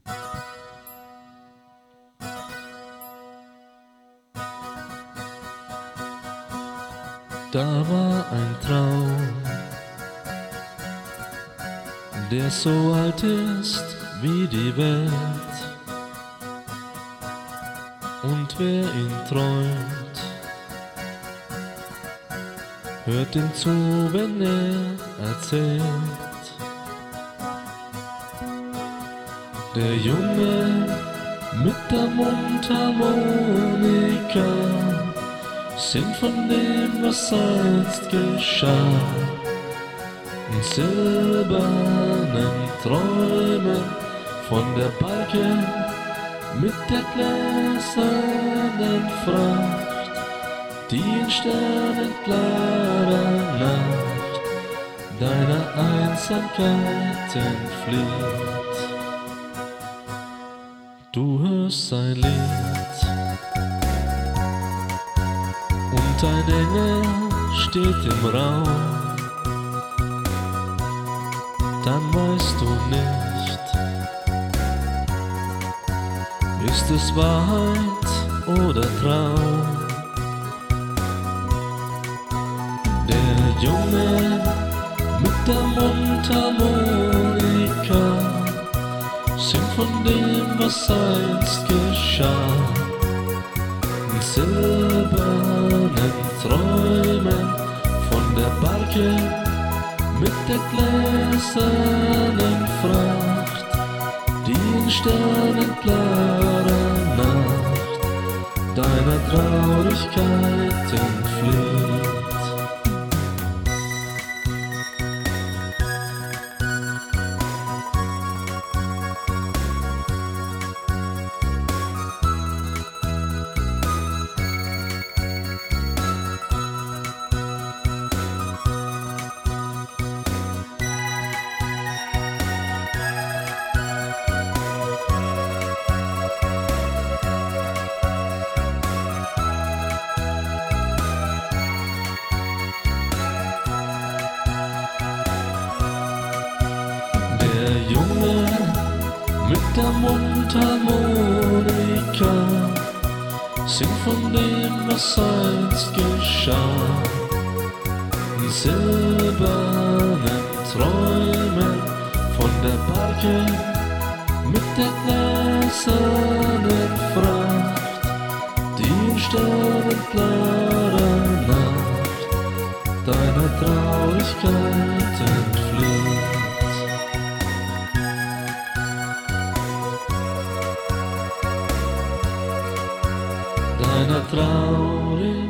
Da war ein Traum, der so alt ist wie die Welt. Und wer ihn träumt, hört ihm zu, wenn er erzählt. Der Junge mit der Mundharmonika singt von dem, was einst geschah, in silbernen Träumen von der Balke mit der gläsernen Fracht, die in sternenklarer Nacht deiner Einsamkeit entflieht. Du hörst sein Lied und ein Engel steht im Raum. Dann weißt du nicht, ist es Wahrheit oder Traum? Der Junge mit der Mundharmonika singt von dem, was einst geschah, in silbernen Träumen von der Barke mit der gläsernen Fracht, die in sternenklarer Nacht deiner Traurigkeit entflieht. Der Junge mit der Mundharmonika singt von dem, was einst geschah, in silbernen Träumen von der Barke mit der gläsernen Fracht, die in sternenklarer Nacht deiner Traurigkeit entflieht. Deiner Traurigkeit